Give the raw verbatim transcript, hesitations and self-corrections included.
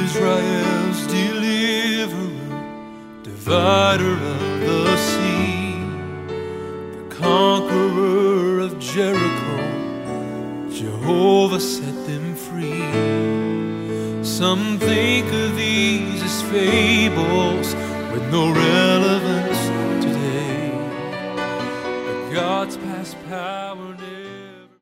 Israel's deliverer, divider of the sea, the conqueror of Jericho, Jehovah set them free. Some think of these as fables with no relevance